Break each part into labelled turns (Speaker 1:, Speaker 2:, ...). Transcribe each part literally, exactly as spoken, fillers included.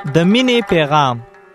Speaker 1: د مینې پیغام.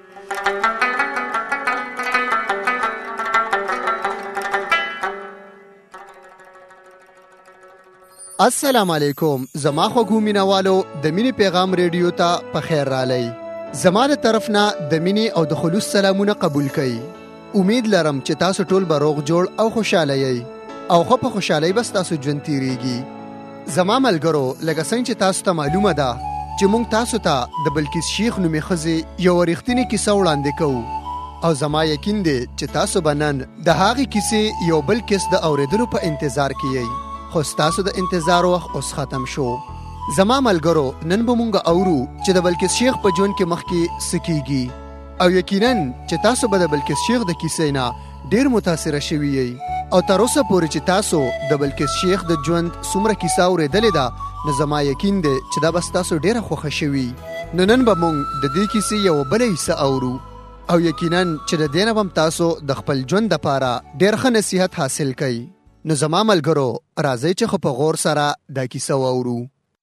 Speaker 2: السلام علیکم. زما خوږو مینوالو د مینې پیغام ریډیو ته په خیر رالی. زما له طرف نه د مینې او د خلوص سلامونه قبول کړئ. امید لرم چې تاسو ټول به روغ جوړ او خوشاله یئ او خو په خوشحالۍ به ستاسو ژوند تیریږي. زما ملګرو، لکه څنګه چې تاسو ته معلومه ده چې موږ تاسو ته د بلقیس شیخ نومې ښځې یوه رښتینې کیسه وړاندې کوو او زما یقین دی چې تاسو به نن د هغې کیسې یو بل کیس د اورېدلو په انتظار کې یئ. خو ستاسو د انتظار وخت اوس ختم شو. زما ملګرو، نن به مونږ اورو چې د بلقیس شیخ په ژوند کې مخکې څه کیږي او یقینا چې تاسو به د بلقیس شیخ د کیسې نه ډیر متاثره شوي یئ او تر اوسه پورې چې تاسو د بلقیس شیخ د ژوند څومره کیسه اورېدلې ده نو زما یقین دی چې دا به ستاسو ډیره خوښه شوي. نو نن به مونږ د دې کیسې یو بله حصه اورو او یقینا چې د دې نه به تاسو د خپل ژوند دپاره ډیر ښه نصیحت حاصل کړئ. نو زما ملګرو، راځئ چې خو په غور سره دا کیسه واورو.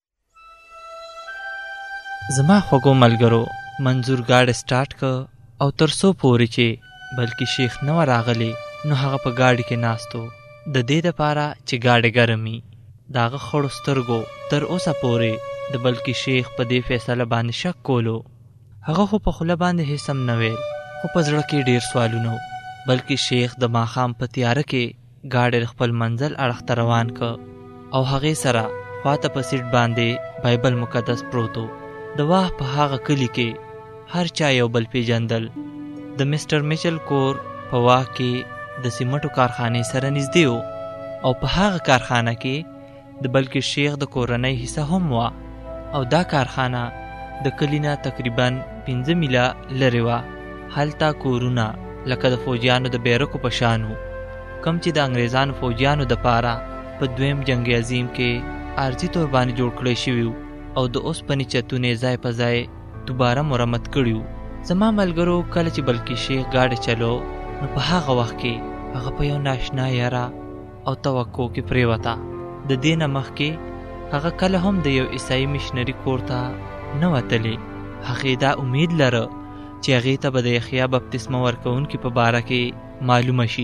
Speaker 1: زما خوږو ملګرو، منظور ګاډی سټارټ که او تر څو پورې چې بلقیس شیخ نه وه راغلی نو هغه په ګاډي کې ناستو د دې دپاره چې ګاډی ګرم وي. د هغه خړو سترګو تر اوسه پورې د بلقیس شیخ په دې فیصله باندې شک کولو. هغه خو په خوله باندې هیڅ هم نه ویل، خو په زړه کې ډېر سوالونه. بلقیس شیخ د ماښام په تیاره کې ګاډی خپل منزل اړخ ته روان که او هغې سره خواته په سیټ باندې بایبل مقدس پروتو. د واه په هغه کلي کې هر چا یو بل پیژندل. د مسټر میچل کور په واه کې د سیمټو کارخانې سره نږدې و او په هغه کارخانه کې د بلقیس شیخ د کورنۍ حصه هم وه او دا کارخانه د کلي نه تقریبا پنځه میله لرې وه. هلته کورونه لکه د فوجیانو د بیرکو په شان و، کم چې د انګریزانو فوجیانو د پاره په دویم جنگ عظیم کې عارضي طور باندې جوړ کړی شوي او د اوسپنې چتونه ځای په ځای دوباره مرمت کړي وو. زما ملګرو، کله چې بلقیس شیخ ګاډی چلو نو په هغه وخت کې هغه په یو ناشنا یاره او توقع کې پرېوته. د دې نه مخکې هغه کله هم د یو عیسایي میشنري کور ته نه وتلی. هغې دا امید لره چې هغې ته به د یحیی بپتسمه ورکوونکي په باره کې معلومه شي.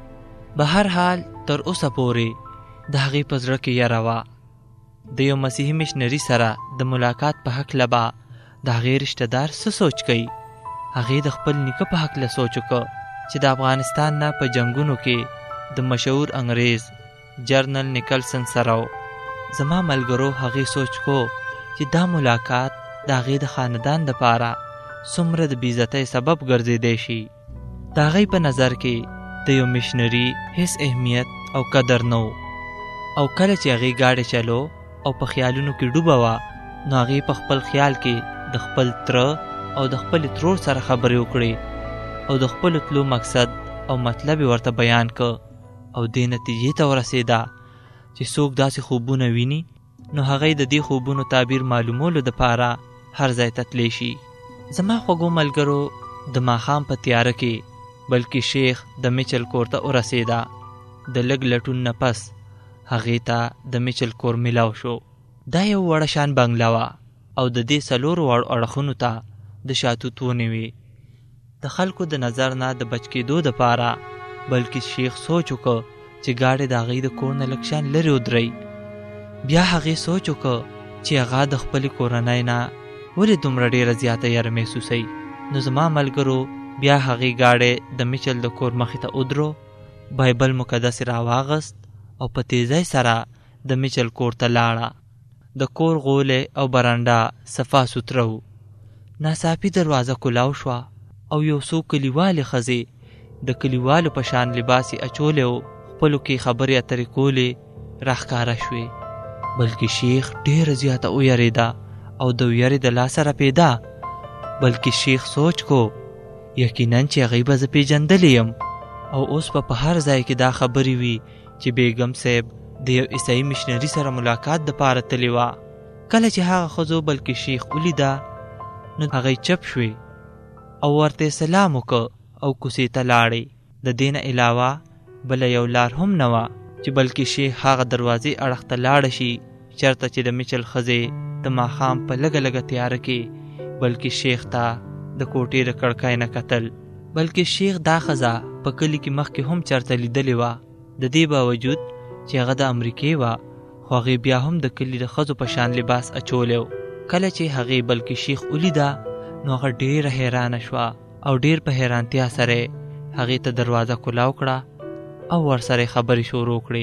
Speaker 1: به هر حال تر اوسه پورې د هغې په زړه کې یره وه. د یو مسیحي میشنري سره د ملاقات په هکله به د هغې رشته دار څه سوچ کوي. هغې د خپل نیکه په هکله سوچ وکړه چې د افغانستان نه په جنګونو کې د مشهور انګریز جرنل نیکلسن سره و. زما ملګرو، هغې سوچ کو چې دا ملاقات د هغې د خاندان دپاره څومره د بېعزتۍ سبب ګرځېدی شي. د هغې په نظر کې د یو میشنري هیڅ اهمیت او قدر نه و او کله چې هغې ګاډی چلو او په خیالونو کې ډوبه وه نو هغې په خپل خیال کې د خپل تره او د خپل ترور سره خبرې وکړې او د خپل تلو مقصد او مطلب ورته بیان که او دې نتیجې ته ورسېده چې څوک داسې خوبونه ویني نو هغې د دې خوبونو تعبیر معلومولو دپاره هر ځای ته تلی شي. زما خوږو ملګرو، د ماښام په تیاره کې بلقیس شیخ د میچل کور ته ورسېده. د لږ لټون نه پس هغې ته د میچل کور میلاو شو. دا یو وړه شان بنګله وه او د دې څلورو واړو اړخونو ته د شاتوت ونې وې. د خلکو د نظر نه د بچ کېدو دپاره بلقیس شیخ سوچ وکړ چې ګاډی د هغې د کور نه لږ شان لرې ودرئ. بیا هغې سوچ وکړ چې هغه د خپلې کورنۍ نه ولې دومره ډېره زیاته یره محسوسوي. نو زما ملګرو، بیا هغې ګاډی د میچل د کور مخې ته ودرو، بایبل مقدس یې راواغست او په تیزۍ سره د میچل کور ته لاړه. د کور غولې او برنډه صفا سوتره و. ناڅاپي دروازه کلاو شوه او یو څو کلیوالې ښځې د کلیوالو په شان لباس یې اچولی و، خپلو کې خبرې اترې کولې راښکاره شوې. بلقیس شیخ ډېره زیاته ویرېده او د ویرې د لاسه رپېده. بلقیس شیخ سوچ کو یقینا چې هغې به زه پېژندلی یم او اوس به په هر ځای کې دا خبرې وي چې بیګم صاحب د یو عیسایي میشنري سره ملاقات دپاره تلې وه. کله چې هغه ښځو بلقیس شیخ ولیده نو هغې چپ شوې او ورته سلام وکړه او کوڅې ته لاړې. د دې نه علاوه بله یو لار هم نه وه چې بلقیس شیخ هغه دروازې اړخ ته لاړه شي چېرته چې د میچل ښځې د ماښام په لږه لږه تیاره کې بلکې شیخ ته د کوټې د کړکۍ نه کتل. بلکې شیخ دا ښځه په کلي کې مخکې هم چېرته لیدلې وه. د دې باوجود چې هغه د امریکې وه، خو هغې بیا هم د کلي د ښځو په شان لباس اچولی و. کله چې هغې بلکې شیخ ولیده نو هغه ډېره حیرانه شوه او ډېر په حیرانتیا سره هغې ته دروازه کلاو کړه او ورسره خبرې شروع کړې.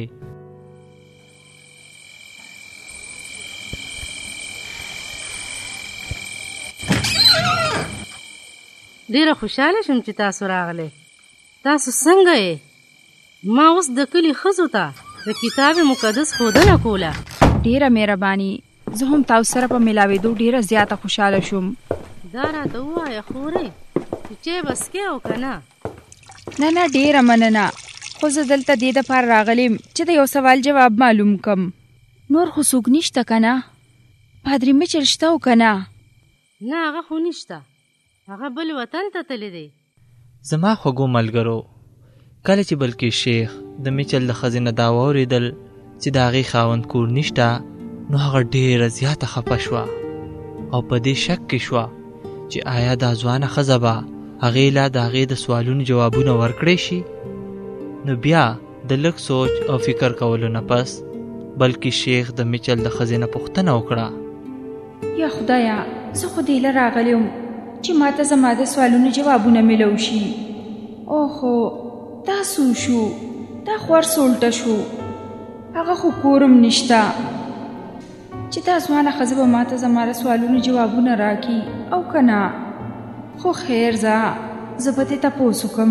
Speaker 3: ډېره خوشحاله شوم چې تاسو راغلی. تاسو څنګه یې؟ ما اوس د کلي ښځو ته د کتاب مقدس ښودنه کوله.
Speaker 4: ډېره مهرباني. زه هم تاسو سره په ملاوېدو ډېره زیاته خوشحاله شوم.
Speaker 3: دا راته ووایه خورې چې چای به څکې او که نه؟
Speaker 4: نه نه ډېره مننه، خو زه دلته دې دپاره راغلیم چې د یو سوال جواب معلوم کم. نور خو څوک نشته که نه؟ پادري میچل شته او که نه؟
Speaker 3: نه هغه خو نشته، هغه بل وطن ته تللی دی.
Speaker 1: زما خوږو ملګرو، کله چې بلکې شیخ د میچل د ښځې نه دا واورېدل چې د هغې خاوند کور نشته، نو هغه ډېره زیاته خفه شوه او په دې شک کې شوه چې آیا دا ځوانه ښځه به هغې لا د هغې د سوالونو جوابونه ورکړی شي. نو بیا د لږ سوچ او فکر کولو نه پس بلکې شیخ د میچل د ښځې نه پوښتنه وکړه،
Speaker 4: یا خدایا زه خو دې له راغلی یم چې ما ته زما د سوالونو جوابونه میلو شي. اوهو دا څو شو؟ دا خو ورسولټه شو. هغه خو کورم نشته چې دا ځوانه ښځه به ما ته زما د سوالونو جوابونه راکړي او که نه. خو خیر ځه زه به دې تپوس وکړم.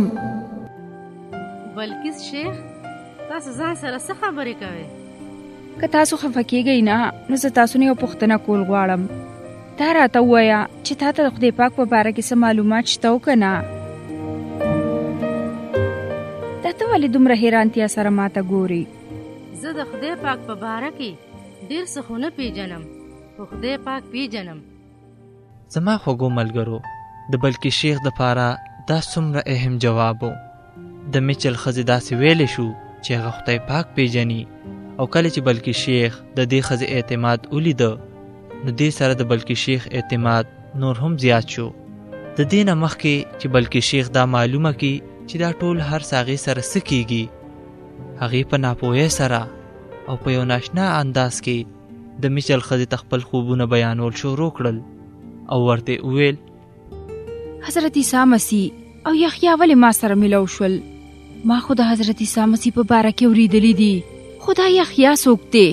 Speaker 3: بلکې شیخ تاسو ځان سره څه خبرې کوئ؟
Speaker 4: که تاسو خفه کېږئ نه نو زه تاسو نه یو پوښتنه کول غواړم. دا راته ووایه چې تا ته د خدای پاک په باره کې څه معلومات شته او که نه؟ دا ته ولې دومره حیرانتیا سره ما ته ګورې؟
Speaker 3: زه د خدای پاک په باره کې ډېر څه خو نه پیژنم، خو خدای پاک پیژنم.
Speaker 1: زما خوږو ملګرو، د بلکې شیخ دپاره دا څومره اهم جواب و. د میچل ښځې داسې ویلی شو چې هغه خدای پاک پیژني، او کله چې بلکې شیخ د دې ښځې اعتماد ولیده نو دې سره د بلکې شیخ اعتماد نور هم زیات شو. د دې نه مخکې چې بلکې شیخ دا معلومه کړي چې دا ټول هر څه هغې سره څه کېږي، هغې په ناپوهۍ سره او په یو ناشنا انداز کې د میچل ښځې ته خپل خوبونه بیانول شروع کړل او ورته وویل،
Speaker 4: حضرت عیسی مسیح او یحیی ولې ما سره میلو شول؟ ما خو د حضرت عیسی مسیح په باره کې اورېدلی دي، خو دا یحیی څوک دی؟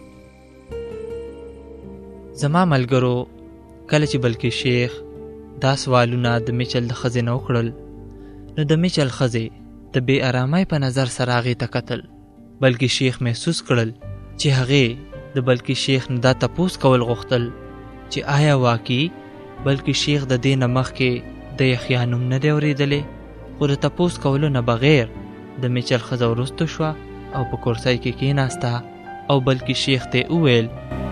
Speaker 1: زما ملګرو، کله چې بلکې شیخ دا سوالونه د میچل د ښځې نه وکړل نو د میچل ښځې د بې ارامۍ په نظر سره هغې ته کتل. بلکې شیخ محسوس کړل چې هغې د بلکې شیخ نه دا تپوس کول غوښتل چې آیا واقعي بلکې شیخ د دې نه مخکې د یحیی نوم نه دی اورېدلی؟ خو د تپوس کولو نه بغیر د میچل ښځه وروستو شوه او په کرسۍ کې کېناسته او بلکې شیخ ته وویل،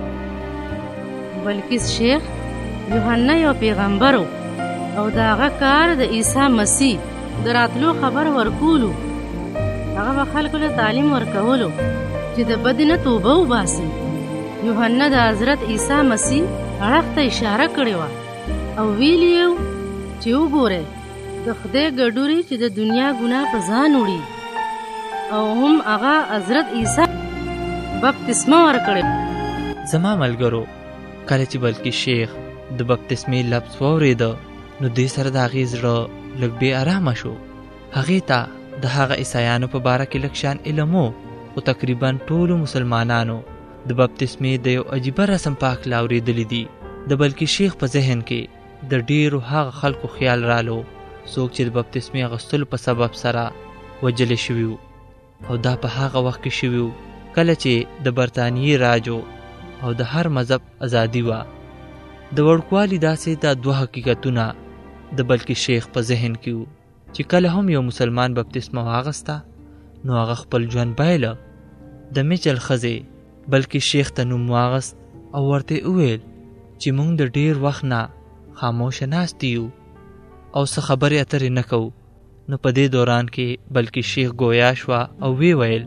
Speaker 3: بلکې شیخ یوحنا یو پیغمبر او د هغه کار د عیسی مسیح د راتلو خبر ورکولو. هغه به خلکو له تعلیم ورکولو چې د بدې نه توبه وباسي. یوحنا د حضرت عیسی مسیح اړخ ته اشاره کړې وه او ویلي یو چې وګورئ د خدای ګډوري چې د دنیا ګناه په ځان وړي، او هم هغه حضرت عیسی بپتسمه ورکړې.
Speaker 1: زما ملګرو، کله چې بلکې شیخ د بپتسمې لفظ واورېده نو دې سره د هغې زړه لږ بې ارامه شو. هغې ته د هغه عیسایانو په باره کې لږ شان علم و، خو تقریبا ټولو مسلمانانو د بپتسمې د یو عجیبه رسم په هکله اورېدلی دي. د بلکې شیخ په ذهن کې د ډېرو هغه خلکو خیال رالو څوک چې د بپتسمې اخیستلو په سبب سره وجلې شوي وو، او دا په هغه وخت کې شوي وو کله چې د برطانیې راج او د هر مذهب ازادي وه. د وړوکوالي داسې دا دوه حقیقتونه د بلکې شیخ په ذهن کې وو چې کله هم یو مسلمان بپتسمه واغسته نو هغه خپل ژوند بایله. د میچل ښځې بلکې شیخ ته نوم واغست او ورته وویل چې موږ د ډېر وخت نه خاموشه ناستې یو او څه خبرې اترې نه کوو. نو په دې دوران کې بلکې شیخ ګویا شوه او وی ویل،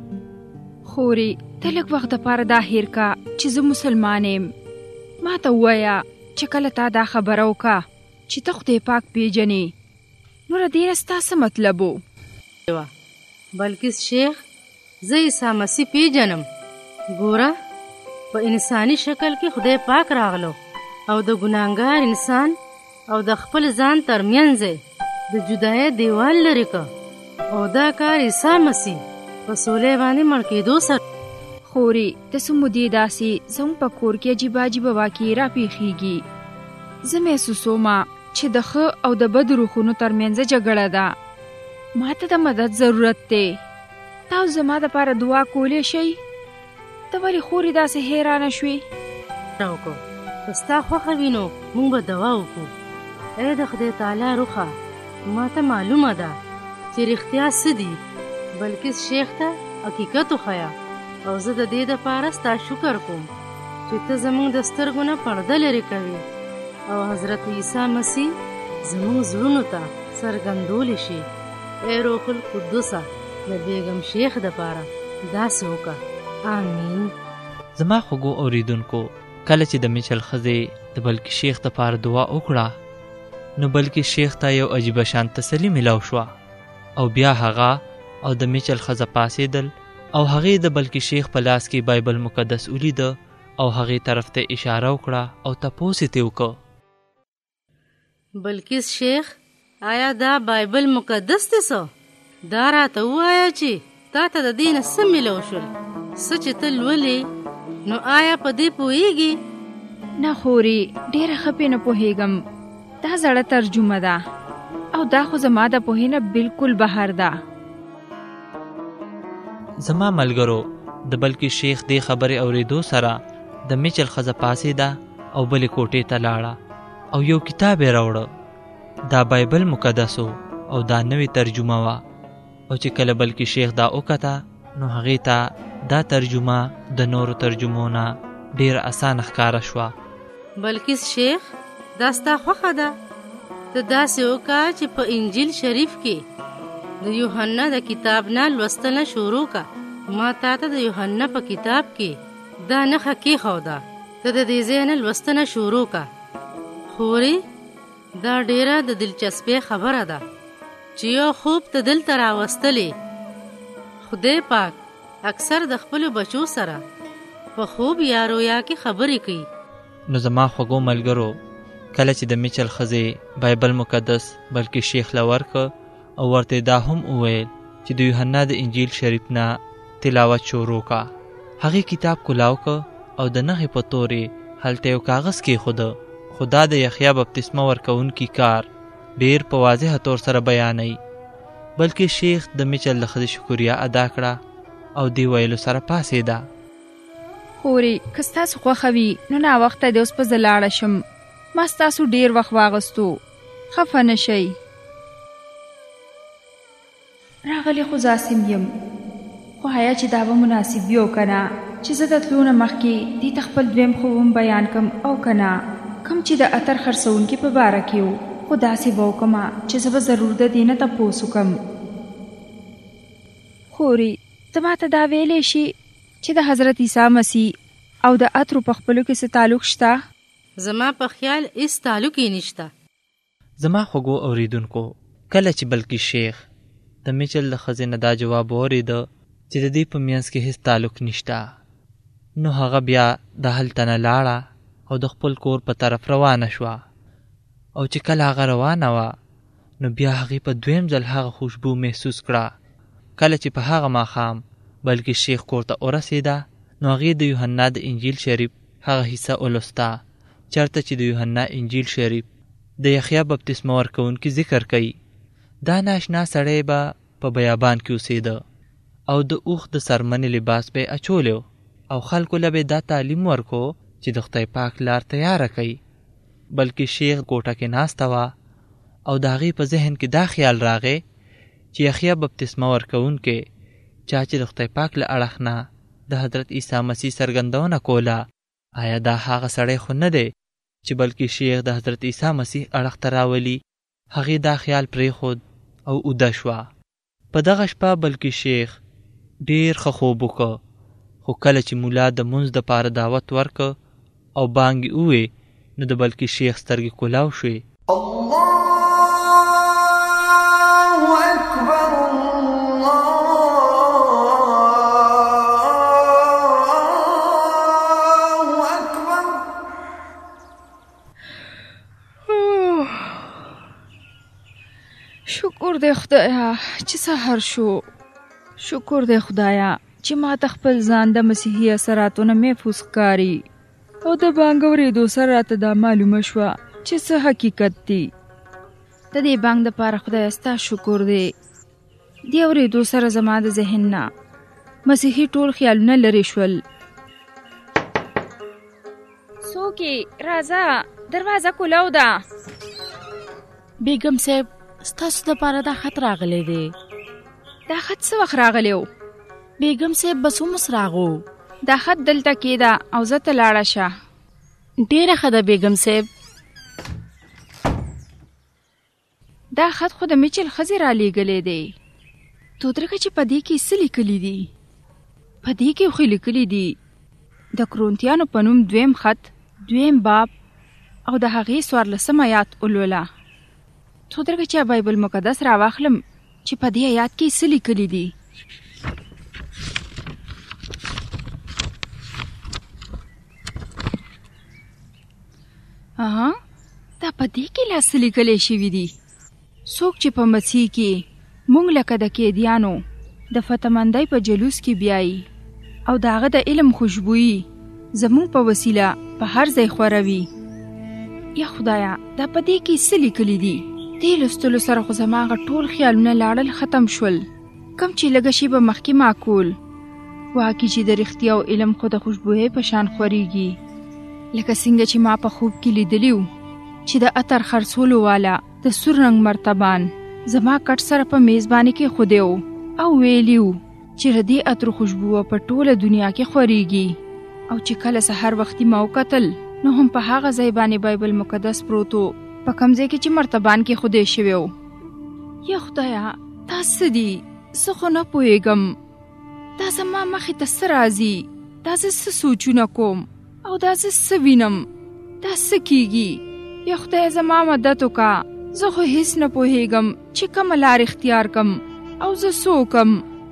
Speaker 4: خورې ته لږ وخت دپاره دا هیر کا چې زه مسلمان یم. ما ته ووایه چې کله تا دا خبره وکړه چې ته خدای پاک پیژنې نو له دې نه ستا څه مطلب و؟
Speaker 3: بلکې شیخ زه عیسی مسیح پیژنم. ګوره په انساني شکل کې خدای پاک راغلو او د ګناهګار انسان او د خپل ځان ترمنځ د جدای دیوال لرې کړ او دا کار عیسی مسیح په صلیب باندې مړ کېدو سره.
Speaker 4: خورې د څه مودې داسې زموږ په کور کې عجیبه عجیبه واقعې راپېښېږي. زه محسوسوم چې د ښه او د بدو روحونو ترمنځ جګړه ده. ما ته د مدد ضرورت دی. تاسو زما دپاره دعا کولی شئ؟ ته ولې خورې داسې حیرانه شوې؟
Speaker 3: وکړو که ستا خوښه وي نو موږ به دعا وکړو. ای د خدای تعالی روحه، ما ته معلومه ده چې رښتیا څه دي، بلکې شیخ ته حقیقت وښیه او زه د دې دپاره ستا شکر کوم چې ته زموږ د سترګو نه پرده لرې کوې او حضرت عیسی مسیح زموږ زړونو ته څرګندولی شي. ای روح القدسه د بیګم شیخ دپاره داسې وکړه. آمین.
Speaker 1: زما خوږو اوریدونکو، کله چې د میچل ښځې د بلکې شیخ دپاره دعا وکړه نو بلکې شیخ ته یو عجیبه شان تسلي میلاو شوه او بیا هغه او د میچل ښځه پاسېدل او هغې د بلکې شیخ په لاس کې بایبل مقدس ولیده او هغې طرف ته اشاره وکړه او تپوس یې ترې وکړه.
Speaker 3: بلکې شیخ آیا دا بایبل مقدس دی څه؟ دا راته ووایه چې تا ته د دې نه څه میلاو شول؟ څه چې ته لولې نو آیا په دې پوهېږې؟
Speaker 4: نه خورې، ډېره ښه پې نه پوهېږم. دا زړه ترجمه ده او دا خو زما د پوهې نه بلکل بهر ده.
Speaker 1: زما ملګرو، د بلکې شیخ دې خبرې اورېدو سره د میچل ښځه پاسېده او بلې کوټې ته لاړه او یو کتاب یې راوړه. دا بایبل مقدس او دا نوې ترجمه وه او چې کله بلکې شیخ دا وکته نو هغې ته دا ترجمه د نورو ترجمو نه ډېره اسانه ښکاره شوه.
Speaker 3: بلکې شیخ دا ستا خوښه ده؟ ته داسې وکړه چې په انجیل شریف کې د یوحنا د کتاب نه لوستل شروع کړه. ما تا ته د یوحنا په کتاب کې دا نښه کېښوده، ته د دې ځای نه لوستنه شروع کړه. خورې دا ډېره د دلچسپۍ خبره ده چې یو خوب ته دلته راوستلې. خدای پاک اکثر د خپلو بچو سره په خوب یا رویا کې خبرې کوي.
Speaker 1: نو زما خوږو ملګرو، کله چې د میچل ښځې بایبل مقدس بلکې شیخ له ورکه او ورته دا هم وویل چې د یوحنا د انجیل شریف نه تلاوت شروع کا، هغې کتاب کلاو که او د نښې په تورې هلته یو کاغذ کېښوده. خو دا د یحیی بپتسمه ورکوونکي کار ډېر په واضحه طور سره بیانوي. بلکې شیخ د میچل د ښځې شکریه ادا کړه او دې ویلو سره پاسېده.
Speaker 4: خورې که ستاسو خوښه وي نو ناوخته دی اوس به زه لاړه شم. ما ستاسو ډېر وخت واغستو، خفه نه شئ. راغلی خو زاسم یم، خو حیا چې دا به مناسب وي او که نه چې زه د تلو نه مخکې دې ته خپل دویم خوب هم بیان کم او که نه کوم چې د عطر خرڅوونکي په باره کې و، خو داسې به وکړمه چې زه به ضرور د دې نه تپوس وکړم. خورې ته ما ته دا ویلی شي چې د حضرت عیسی مسیح او د عطرو په خپلو کې څه تعلق شته؟
Speaker 3: زما په خیال هیڅ تعلق یې نشته.
Speaker 1: زما خوږو اوریدونکو، کله چې بلکې شیخ د میچل د ښځې نه دا جواب واورېده چې د دې په منځ کې هیڅ تعلق نشته، نو هغه بیا د هلته نه لاړه او د خپل کور په طرف روانه شوه. او چې کله هغه روانه وه نو بیا هغې په دویم ځل هغه خوشبو محسوس کړه. کله چې په هغه ماښام بلکې شیخ کور ته ورسېده نو هغې د یوحنا د انجیل شریف هغه حصه ولوسته چېرته چې د یوحنا انجیل شریف د یحیی بپتسمه ورکوونکي ذکر کوي. دا ناشنا سړی به په بیابان کې اوسېده او د اوښ د څرمنې لباس به یې اچولی او خلکو له به دا تعلیم ورکو چې د خدای پاک لار تیاره کوي. بلکې شیخ کوټه کې ناسته وه او د هغې په ذهن کې دا خیال راغی چې یحیی بپتسمه ورکوونکی چا چې د خدای پاک له اړخ نه د حضرت عیسی مسیح څرګندونه کوله، آیا دا هغه سړی خو نه دی چې بلکې شیخ د حضرت عیسی مسیح اړخ ته راولي؟ هغې دا خیال پرېښود او اوده شوه. په دغه شپه بلکې شیخ ډېر ښه خوب وکړ، خو کله چې مولا د مونځ دپاره دعوت ورکړ او بانګ یې ووې نو د بلکې شیخ سترګې کولاو شوې.
Speaker 5: الله اکبر الله اکبر.
Speaker 4: شکر دې خدایا چې سحر شو. شکر دې خدایا چې ما ته خپل ځان د مسیحي اثراتو نه محفوظ ښکاري او د بانګ اورېدو سره راته دا معلومه شوه چې څه حقیقت دی. د دې بانګ دپاره خدایه ستا شکر دی. دې اورېدو سره زما د ذهن نه مسیحي ټول خیالونه لرې شول. څوک یې؟ راځه، دروازه کولاو ده.
Speaker 3: بیګم صاحب ستاسو دپاره دا خط راغلی دی.
Speaker 4: دا خط څه وخت راغلی و؟
Speaker 3: بیګم صاحب بس اومس راغو.
Speaker 4: دا خط دلته کېده او زه ته لاړه شه.
Speaker 3: ډېره ښه ده بیګم صاحب.
Speaker 4: دا خط خو د میچل ښځې را لیږلی دی. تودرکه چې په دې کې څه لیکلي دي؟ په دې کې خو لیکلي دي د کرونتیانو په نوم دویم خط دویم باب او د هغې څوارلسم آیات ولوله. تودرکه چې بایبل مقدس راواخلم چې په دې آیات کې څه لیکلي دي. اها دا په دې کې لا څه لیکلی شوي دي. څوک چې په مسیح کې مونږ لکه د قیدیانو د فتحمندۍ په جلوس کې بیایي او د هغه د علم خوشبویي زمونږ په وسیله په هر ځای خوروي. یا خدایا دا په دې کې څه لیکلي دي؟ دې لوستلو سره خو زما هغه ټول خیالونه لاړل ختم شول، کم چې لږه شیبه مخکې معقول واقع چې د رښتیا او علم خو د خوشبویۍ په شان خورېږي. لکه څنګه چې ما په خوب کې لیدلی و چې د عطر خرڅولو والا د سور رنګ مرتبان زما کټ سره په میزبانۍ کې خودی و او ویلی و چې د دې عطرو خوشبو په ټوله دنیا کې خورېږي. او چې کله سحر وختي ما وکتل نو هم په هغه ځای باندې بایبل مقدس پروت و، په کوم ځای کې چې مرتبان کې خودی شوی و. یا خدایا دا څه دي؟ زه خو نه پوهېږم. دا زما مخې ته څه راځي؟ دا زه څه سوچونه کوم او دا زه څه وینم؟ دا څه کیږي؟ یا خدای زما مدد وکړه. زه خو هیڅ نه پوهېږم چې کومه لار اختیار کم او زه څه وکړم.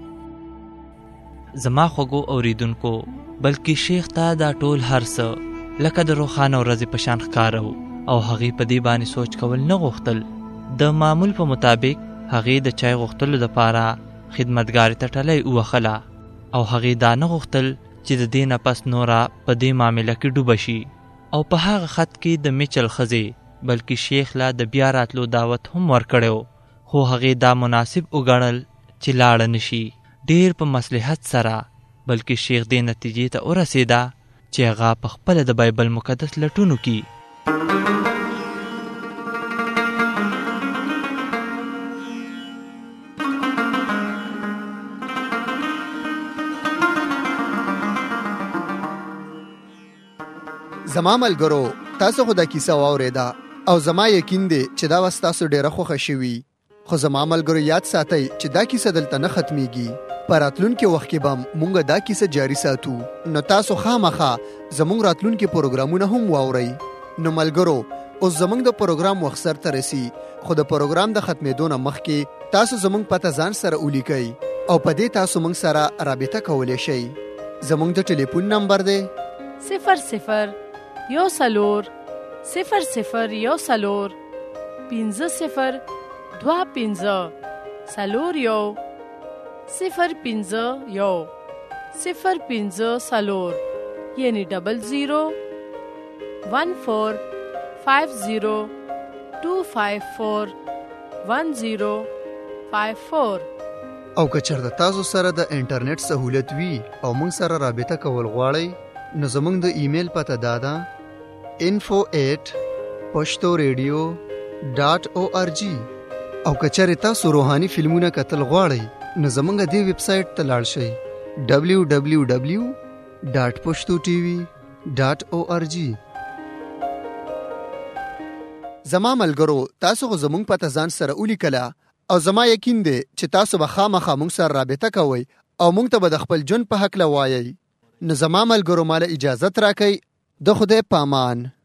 Speaker 1: زما خوږو اوریدونکو، بلکې شیخ ته دا ټول هر څه لکه د روښانه ورځې په شان ښکاره و او هغې په دې باندې سوچ کول نه غوښتل. د معمول په مطابق هغې د چای غوښتلو دپاره خدمتګارې ته ټلی ووښله او هغې دا نه غوښتل چې د دې نه پس نوره په دې معامله کې ډوبه شي. او په هغه خط کې د میچل ښځې بلکې شیخ لا د بیا راتلو دعوت هم ورکړی و، خو هغې دا مناسب وګڼل چې لاړه نشي. ډېر په مصلحت سره بلکې شیخ دې نتیجې ته ورسېده چې هغه په خپله د بایبل مقدس لټونو کې
Speaker 2: زما ملګرو، تاسو خو دا کیسه واورېده او زما یقین دی چې دا وس تاسو ډېره خوښه شوي. خو زما ملګرو یاد ساتئ چې دا کیسه دلته نه ختمیږي. په راتلونکي وخت کې به مونږ دا کیسه جاري ساتو، نو تاسو خامخا زموږ راتلونکي پروګرامونه هم واورئ. نو ملګرو، اوس زموږ د پروګرام وخت سرته رسي، خو د پروګرام د ختمېدو نه مخکې تاسو زموږ پته ځان سره ولیکئ او په دې تاسو موږ سره رابطه کولی شئ. زموږ د ټلیفون نمبر دی
Speaker 3: صفر صفر یو څلور صفر صفر یو څلور پنځه صفر دوه پنځه څلور یو صفر پنځه یو صفر پنځه څلور، یعنی ډبل زیرو ون فور فایو زیرو ټو فایو فور ون زیرو فایو فور.
Speaker 2: او که چېرته تاسو سره د انټرنیټ سهولت وي او موږ سره رابطه کول غواړئ، نو زموږ د ایمیل پته دا ده info at پښتو ریډیو ډاټ او آر جي. او که چېرې تاسو روحاني فلمونه کتل غواړئ، نو زموږ دې ویب سایټ ته لاړ شئ ډبلیو ډبلیو ډبلیو ډاټ پښتو ټي وي ډاټ او آر جي. زما ملګرو، تاسو خو زموږ پته ځان سره ولیکله او زما یقین دی چې تاسو به خامخا موږ سره رابطه کوئ او موږ ته به د خپل ژوند په هکله وایئ. نو زما ملګرو، ماله اجازت راکئ. د خدای پامان.